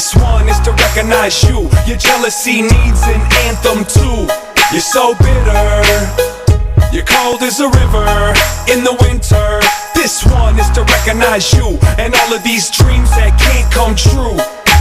This one is to recognize you. Your jealousy needs an anthem too. You're so bitter, you're cold as a river in the winter. This one is to recognize you and all of these dreams that can't come true.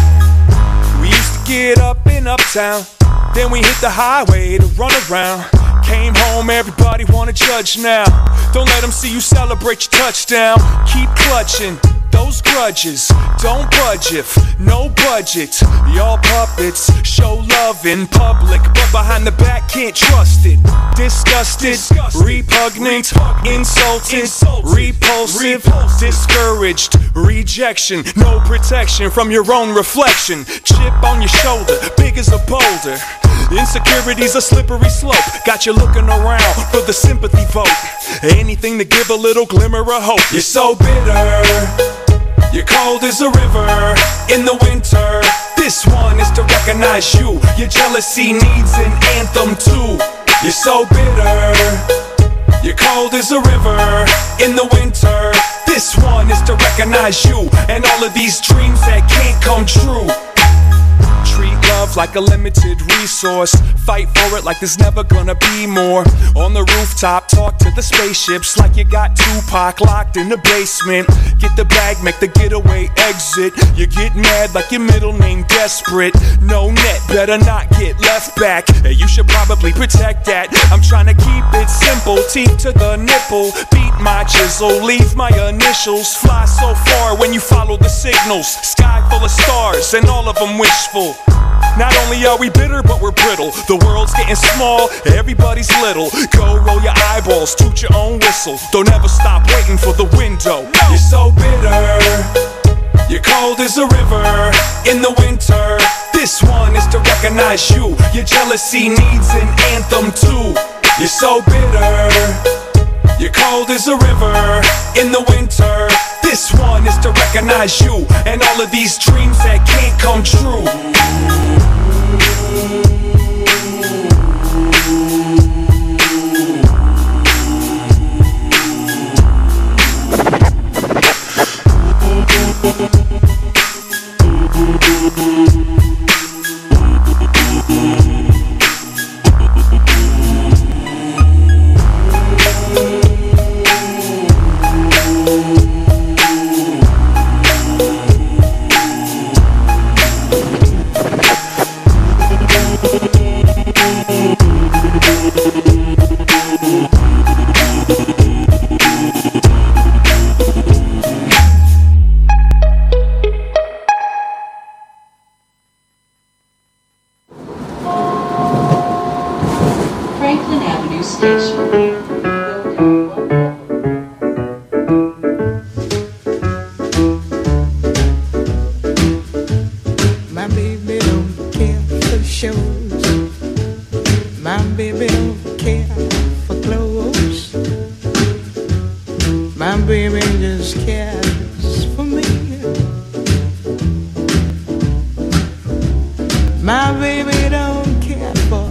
We used to get up in Uptown, then we hit the highway to run around. Came home, everybody wanna judge now. Don't let them see you celebrate your touchdown. Keep clutching those grudges, don't budge if no budget. Y'all puppets show love in public, but behind the back can't trust it. Disgusted, repugnant, insulted, repulsive, discouraged, rejection, no protection from your own reflection. Chip on your shoulder, big as a boulder. Insecurity's a slippery slope, got you looking around for the sympathy vote. Anything to give a little glimmer of hope. You're so bitter, you're cold as a river in the winter. This one is to recognize you. Your jealousy needs an anthem too. You're so bitter, you're cold as a river in the winter. This one is to recognize you and all of these dreams that can't come true. Treat love like a limited resource. Fight for it like there's never gonna be more. On the rooftop, talk to the spaceships like you got Tupac locked in the basement. Get the bag, make the getaway exit. You get mad like your middle name desperate. No net, better not get left back. Hey, you should probably protect that. I'm trying to keep it simple, teeth to the nipple. Beat my chisel, leave my initials. Fly so far when you follow the signals. Sky full of stars and all of them wishful. Not only are we bitter, but we're brittle. The world's getting small, everybody's little. Go roll your eyeballs, toot your own whistle. Don't ever stop waiting for the window. You're so bitter, you're cold as a river in the winter. This one is to recognize you. Your jealousy needs an anthem too. You're so bitter, you're cold as a river in the winter. This one is to recognize you and all of these dreams that can't come true. Franklin Avenue Station. My baby don't care for shows. My baby don't care for clothes. My baby just cares for me. My baby don't care for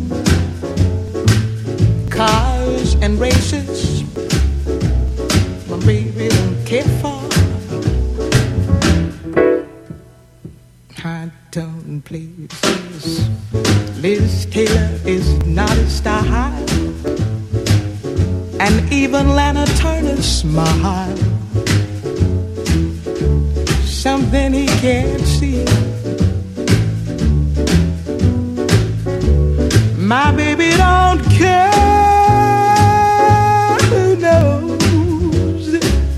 cars and races. My baby don't care for high-tone places. Liz Taylor is not a style, and even Lana Turner's smile, something he can't see. My baby don't care, who knows?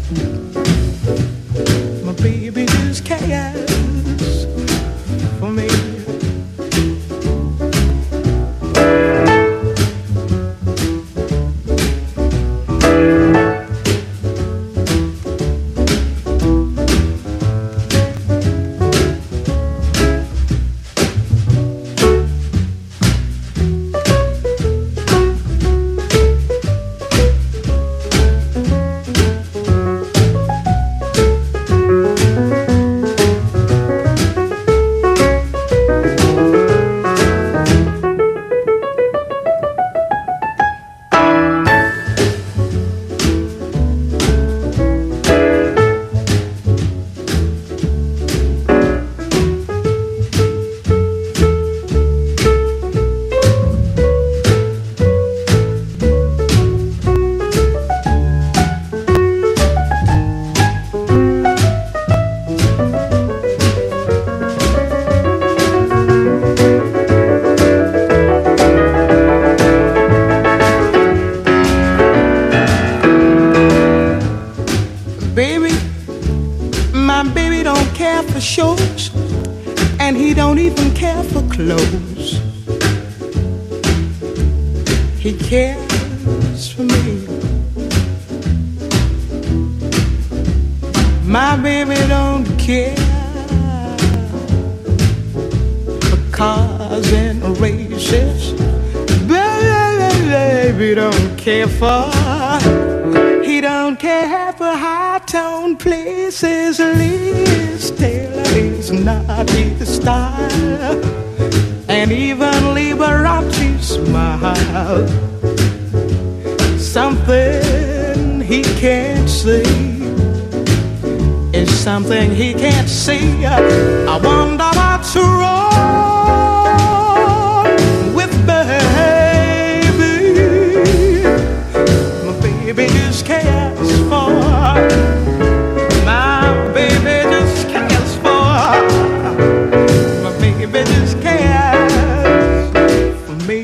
My baby just cares for me. and he don't even care for clothes. He cares for me. My baby don't care for cars and races. Baby don't care for. He don't care for high-tone places. Liz Taylor is not his style, and even Liberace smile. Something he can't see is something he can't see. I wonder what's wrong with baby. My baby just cares for. My baby just cares for. My baby just cares for me.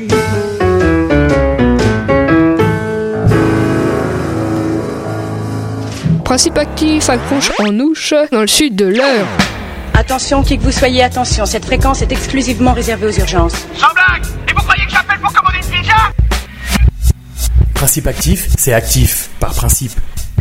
Principe actif accroche en ouche dans le sud de l'Eure. Attention, qui que vous soyez, attention, cette fréquence est exclusivement réservée aux urgences. Sans blague! Et vous croyez que j'appelle pour commander une pizza? Principe actif, c'est actif, par principe.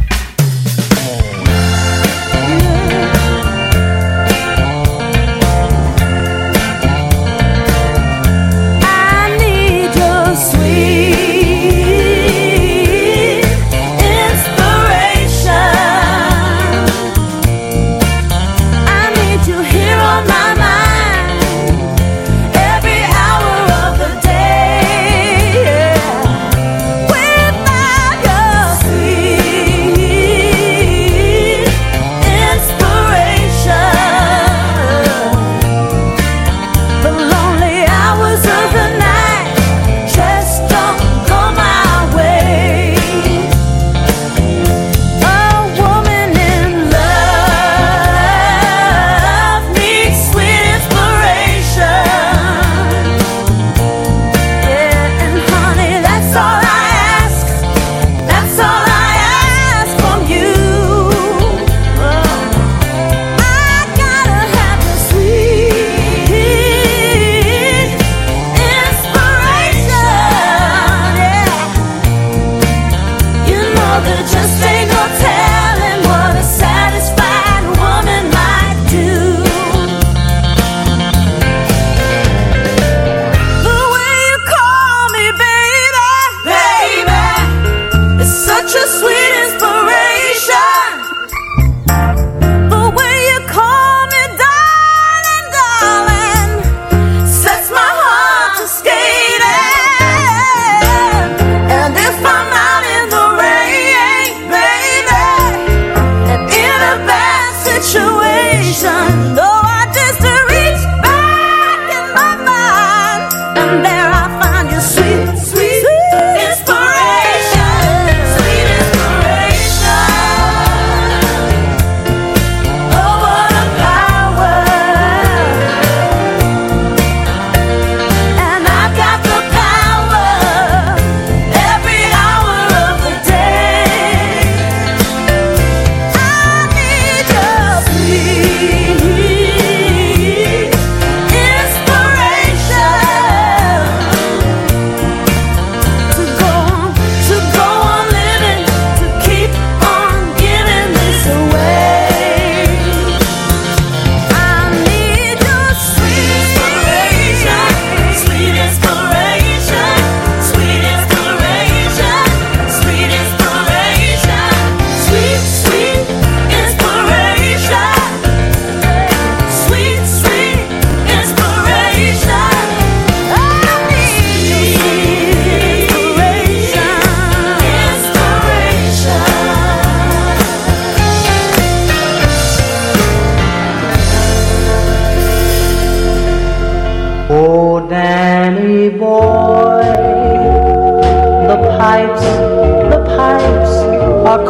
are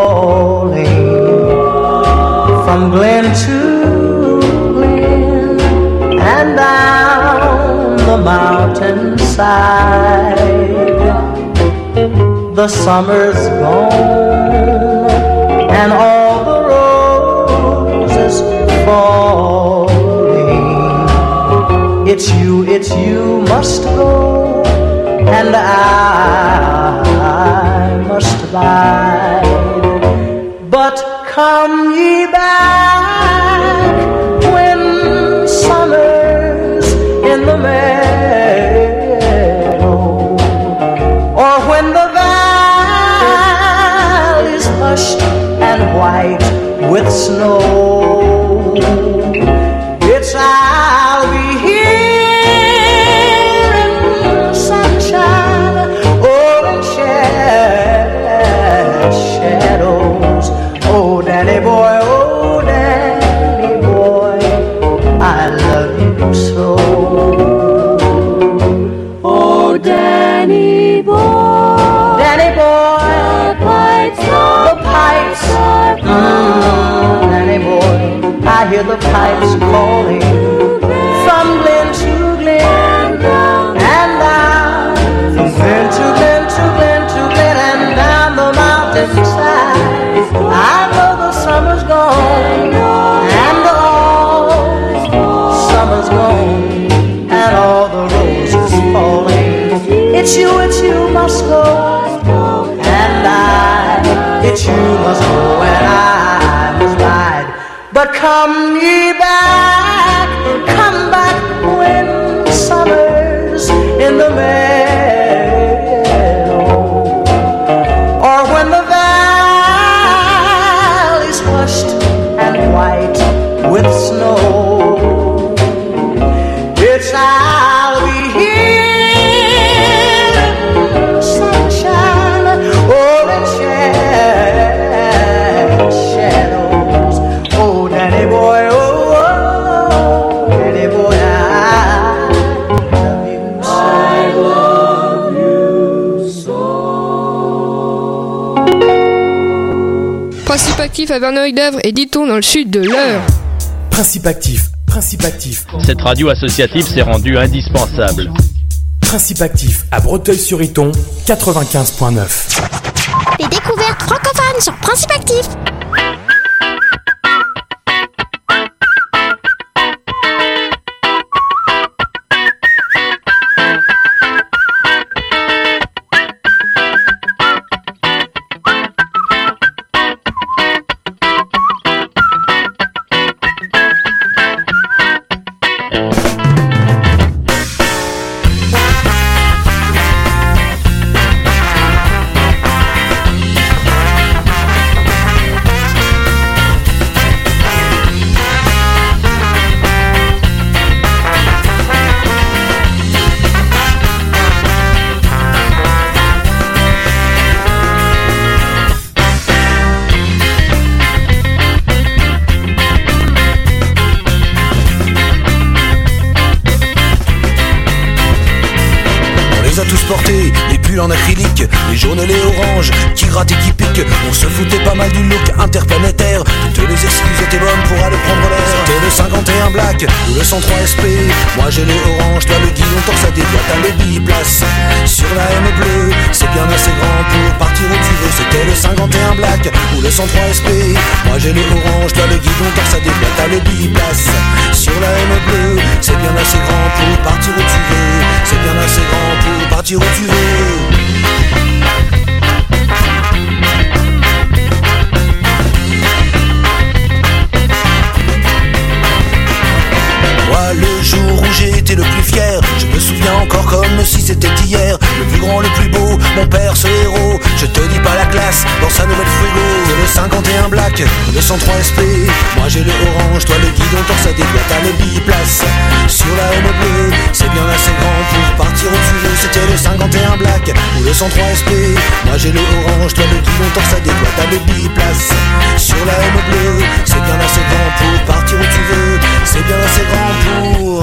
calling from glen to glen and down the mountainside. The summer's gone and all the roses falling. it's you must go, and I must abide. But come ye back when summer's in the meadow, or when the valley's hushed and white with snow. It's I'll be here in sunshine or in shadows. Oh, Danny boy, I love you so. Oh, Danny boy, Danny boy, the pipes are Danny boy, I hear the pipes calling from glen to glen and down, from glen to glen to glen to glen and down the mountainside. I know the summer's gone and all summer's gone and all the roses falling. It's you must go, and it's you must go and I must ride. But come ye back, come back when summer's in the meadow, or when the valley's hushed and white with snow. It's I'll be here in sunshine or in shadows. Oh, Danny boy, Danny boy, I love you so. Principe actif à Verneuil-d'Avre et Diton dans le sud de l'Eure. Principe actif. Cette radio associative s'est rendue indispensable. Principe actif à Breteuil-sur-Iton, 95.9. Les découvertes francophones sur Principe actif. Les pulls en acrylique, les jaunes, les oranges, qui grattent et qui piquent. On se foutait pas mal du look interplanétaire. Toutes les excuses étaient bonnes pour aller prendre l'air. C'était le 51 black ou le 103 SP. Moi j'ai le orange, toi le guidon torsadé, toi t'as le biplace. Sur la M bleue, c'est bien assez grand pour partir où tu veux. C'était le 51 black ou le 103 SP. Moi j'ai le orange, toi le guidon torsadé, toi t'as le biplace. Sur la M bleue, c'est bien assez grand pour partir où tu veux. C'est bien assez grand pour partir où tu veux. Moi le jour où j'ai été le plus fier, je me souviens encore comme si c'était hier. Le plus grand, le plus beau, mon père ce héros. Je te dis pas la classe dans sa nouvelle Fuego. C'est le 51 black, le 103 SP. Moi j'ai le orange, toi le guidon torsadé, toi t'as le biplace. Sur la M bleue, c'est bien assez grand pour partir où tu veux. C'était le 51 black ou le 103 SP. Moi j'ai le orange, toi le guidon torsadé, toi t'as le biplace. Sur la M bleue, c'est bien assez grand pour partir où tu veux. C'est bien assez grand pour...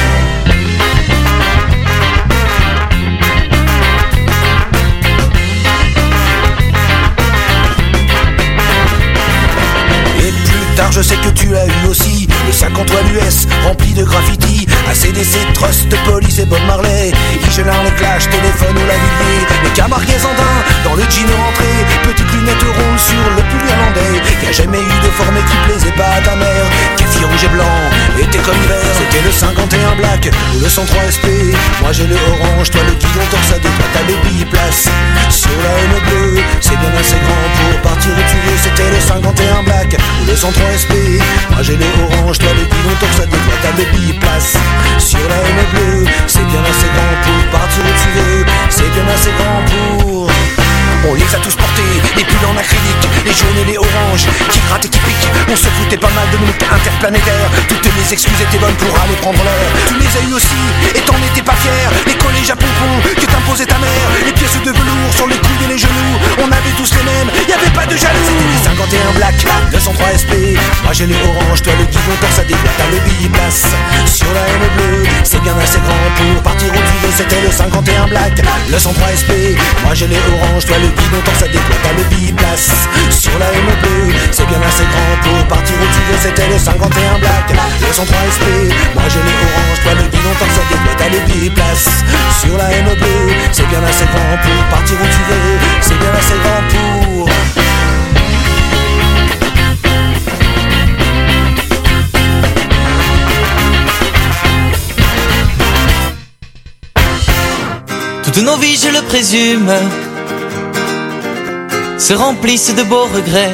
tard, je sais que tu l'as eu aussi. Le 50 US rempli de graffiti, ACDC, Trust, Police et Bob Marley, Michelin, les Clash, Téléphone ou Lavillier. Les Camargue et Zandin dans le jean rentré, petites lunettes rondes sur le pull irlandais. Y'a jamais eu de formé qui plaisait pas à ta mère. Kefir rouge et blanc, été comme hiver. C'était le 51 black ou le 103 SP. Moi j'ai le orange, toi le guidon torsadé, toi t'as le biplace. Sur la M bleue, c'est bien assez grand pour partir où tu veux. C'était le 51 black ou le 103 SP. Moi j'ai le orange, toi le guidon torsadé, toi t'as le biplace. Sur la M bleue, c'est bien assez grand pour partir où tu veux. C'est bien assez grand pour... On les a tous portés, les pulls en acrylique, les jaunes et les oranges, qui grattent et qui piquent. On se foutait pas mal de minutes interplanétaires. Toutes les excuses étaient bonnes pour aller prendre l'air. Tu les as eu aussi, et t'en étais pas fier. Les collèges à pompons que t'imposait ta mère. Les pièces de velours sur les couilles et les genoux. On avait tous les mêmes, y'avait pas de jaloux. C'était les 51 black, le 103 SP. Moi j'ai les oranges, toi le guidon torsadé, toi t'as le biplace. Sur la M bleue, c'est bien assez grand pour partir où tu veux. C'était le 51 black, le 103 SP. Moi j'ai les oranges, toi le guidon torsadé, toi t'as le biplace. Sur la M bleue, c'est bien assez grand pour partir où tu veux. C'était le 51 black, le 103 SP. Moi j'ai les oranges, toi le guidon torsadé, toi t'as le biplace. Sur la M bleue, c'est bien assez grand pour partir où tu veux. C'est bien assez grand pour... Toutes nos vies, je le présume, se remplissent de beaux regrets,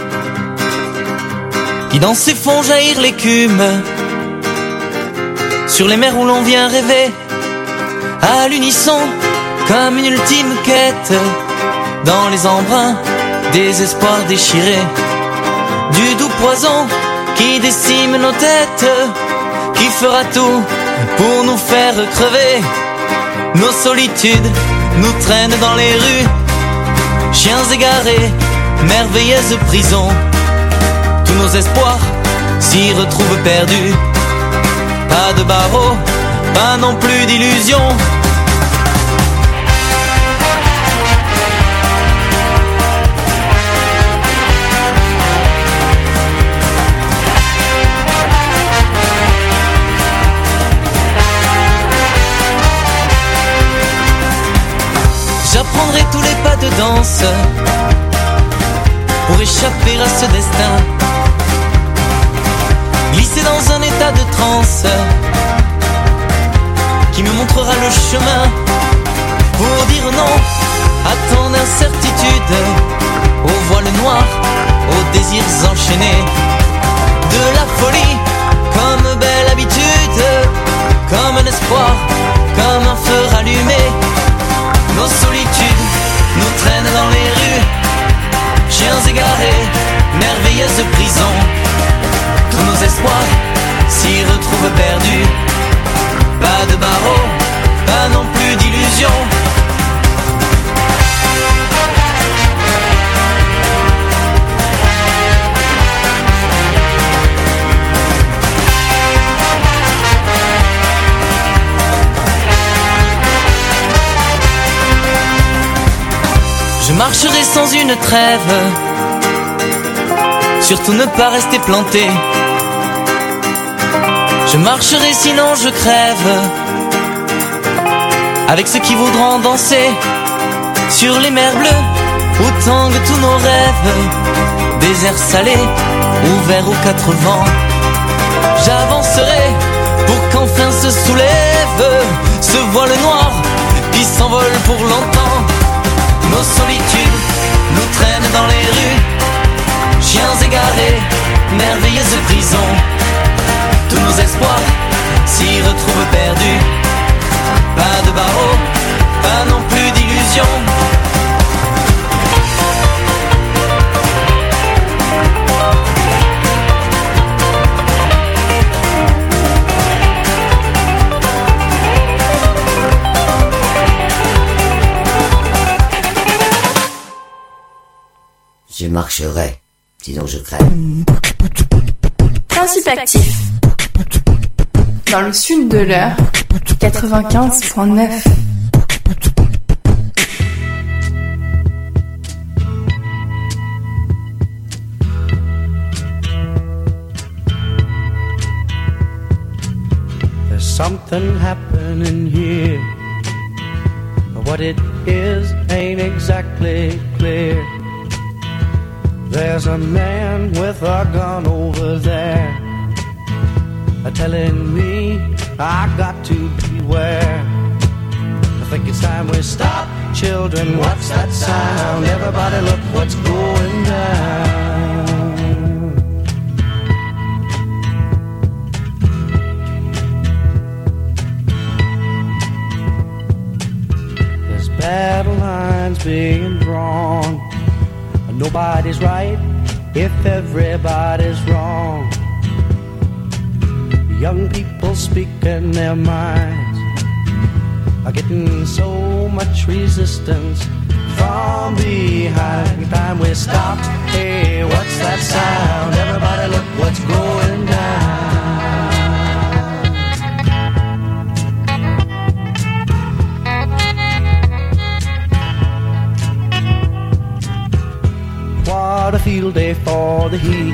qui dans ces fonds jaillir l'écume, sur les mers où l'on vient rêver, à l'unisson, comme une ultime quête, dans les embruns des espoirs déchirés, du doux poison qui décime nos têtes, qui fera tout pour nous faire crever. Nos solitudes nous traînent dans les rues, chiens égarés, merveilleuse prison. Tous nos espoirs s'y retrouvent perdus. Pas de barreaux, pas non plus d'illusions. J'apprendrai tous les pas de danse pour échapper à ce destin, glisser dans un état de transe qui me montrera le chemin, pour dire non à tant d'incertitudes, aux voiles noirs, aux désirs enchaînés, de la folie comme belle habitude, comme un espoir, comme un feu rallumé. Nos solitudes nous traînent dans les rues, chiens égarés, merveilleuse prison. Tous nos espoirs s'y retrouvent perdus. Pas de barreaux, pas non plus d'illusions. Je marcherai sans une trêve, surtout ne pas rester planté. Je marcherai sinon je crève, avec ceux qui voudront danser sur les mers bleues où tanguent tous nos rêves. Désert salé, ouvert aux quatre vents. J'avancerai pour qu'enfin se soulève ce voile noir qui s'envole pour longtemps. Nos solitudes nous traînent dans les rues, chiens égarés, merveilleuse prison. Tous nos espoirs s'y retrouvent perdus. Pas de barreaux, pas non plus d'illusions. Je marcherai, sinon je crève. Principe actif. Dans le sud de l'heure, 95.9. There's something happening here. What it is ain't exactly clear. There's a man with a gun over there, telling me I got to beware. I think it's time we stop. Children, what's that sound? Everybody look what's going down. There's battle lines being drawn. Nobody's right if everybody's wrong. Young people speaking their minds are getting so much resistance from behind. Time we stop. Hey, what's that sound? Everybody look what's going down. What a field day for the heat.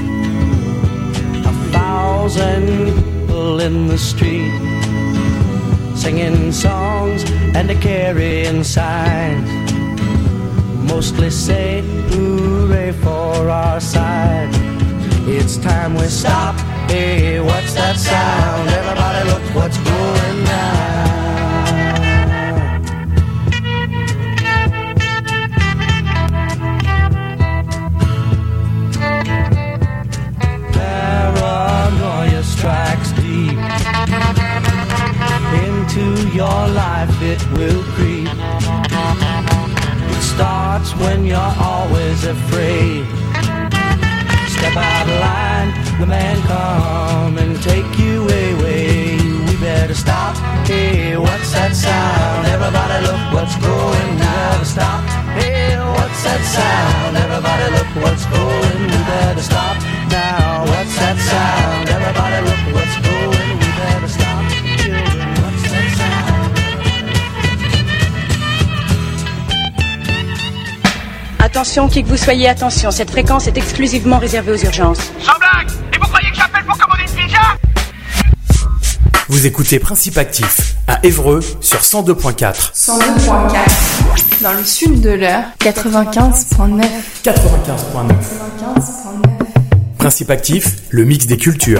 1,000 people in the street, singing songs and carrying signs. Mostly say hooray for our side. It's time we stop. Hey, what's that sound? Everybody look what's going down. Paranoia strikes deep into your life, it will creep. It starts when you're always afraid. Step out of line, the man come and take you away. We better stop. Hey, what's that sound? Everybody look what's going. We better stop. Hey, what's that sound? Everybody look what's going. We better stop now. What's that sound? Everybody look what's going. We better stop. Children, what's that sound? Attention, qui que vous soyez, attention, cette fréquence est exclusivement réservée aux urgences. Sans blague! Et vous croyez que j'appelle pour commander une pizza? Vous écoutez Principe Actif à Évreux sur 102.4. 102.4. Dans le sud de l'heure, 95.9. 95.9. Principe Actif, le mix des cultures.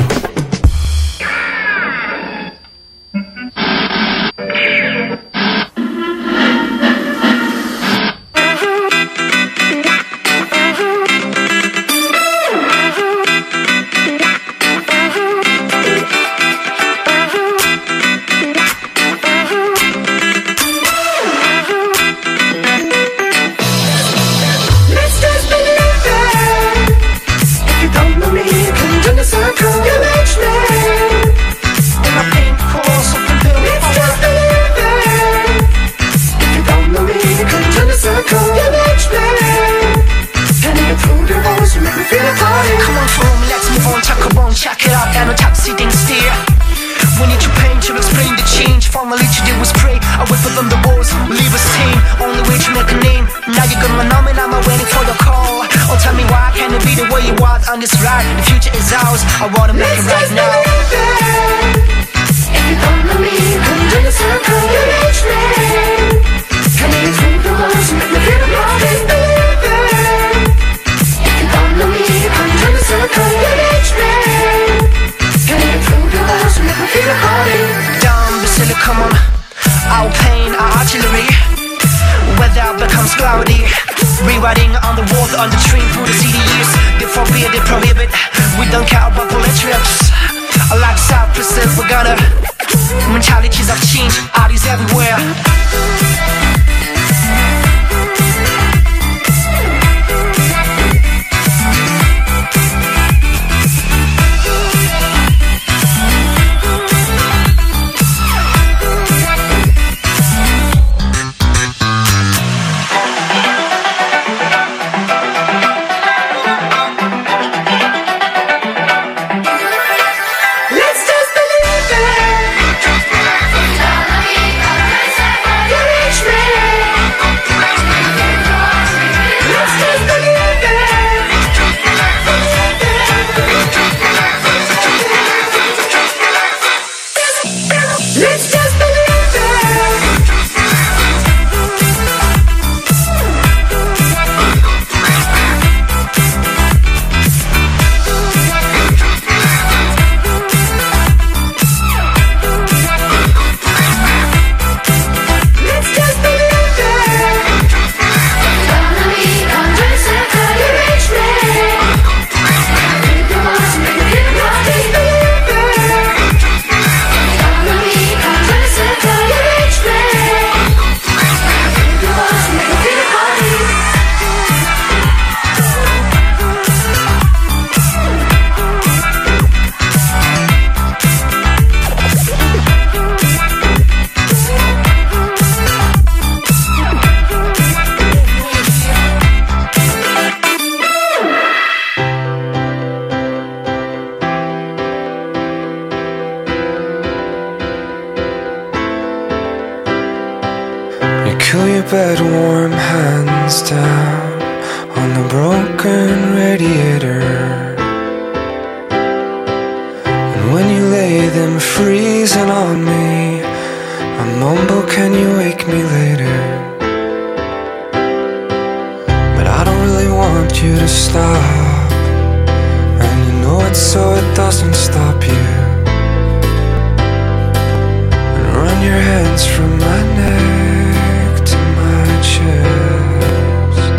I wanna make it right now. If you don't know me, come join the circle. You reach me. Can you take the words and make me feel the party? If you don't know me, come join the circle. You reach me. Can you take the words and make me feel the party? Down the city, come on. Our pain, our artillery. Weather becomes cloudy. Rewriting on the wall, on the train through the city years. They forbid, they prohibit. We don't care about bullet trips. Like Cypress, we're gonna. Mentalities have changed, bodies everywhere. Let's just believe it. Feel your bed warm hands down on the broken radiator. And when you lay them freezing on me, I mumble, can you wake me later? But I don't really want you to stop, and you know it so it doesn't stop you. And run your hands from my neck to my chest.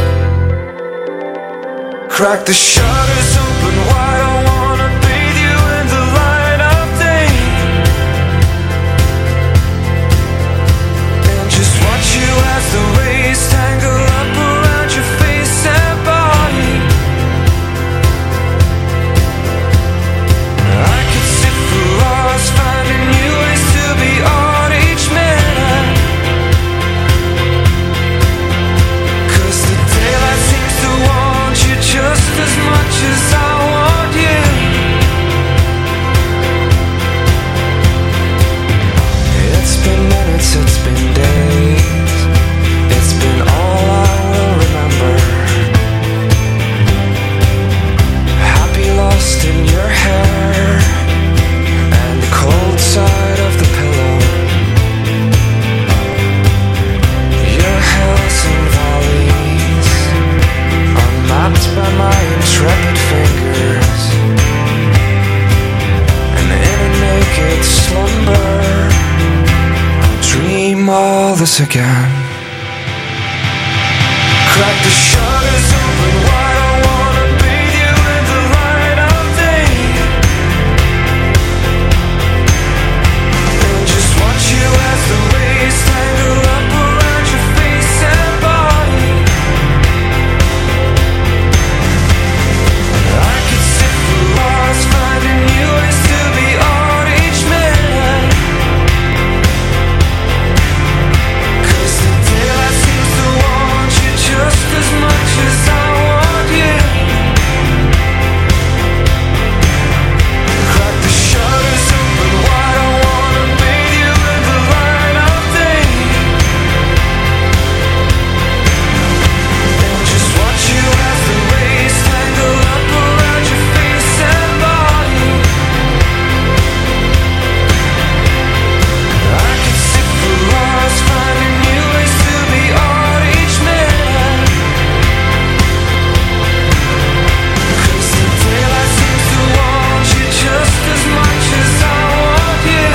Crack the shutters open wide, I wanna bathe you in the light of day, and just watch you as the rays tangle up around your face and body. I could sit for hours finding new ways to be on each minute, 'cause the daylight seems to want you just as much as I want you. It's been minutes, it's been days, it's been all I will remember. Happy lost in your hair and the cold side of the pillow. Your hills and valleys unmapped by my intrepid fingers, and in a naked slumber I'll dream all this again. Crack the shutters open wide, I wanna bathe you in the light of day, and just watch you as the rays tangle up around your face and body. I could sit for hours finding new ways to be on each minute, 'cause the daylight seems to want you just as much as I want you. Crack the shutters open wide, I wanna bathe you in the light of day, and just watch you as the rays tangle up around your face and body. I could sit for hours finding new ways to be on each minute, 'cause the daylight seems to want you just as much as I want you.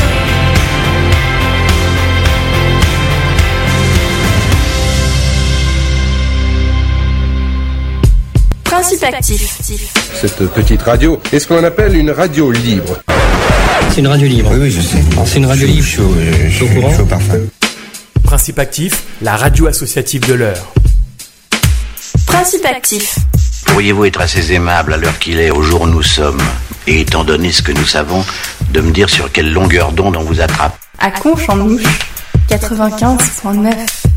Principe actif. Cette petite radio est ce qu'on appelle une radio libre. C'est une radio libre. Oui, je sais. C'est une radio libre. Chaud, chaud parfum. Principe actif, la radio associative de l'heure. Principe actif. Pourriez-vous être assez aimable à l'heure qu'il est, au jour où nous sommes, et étant donné ce que nous savons, de me dire sur quelle longueur d'onde on vous attrape? À Conche en Ouche, 95.9.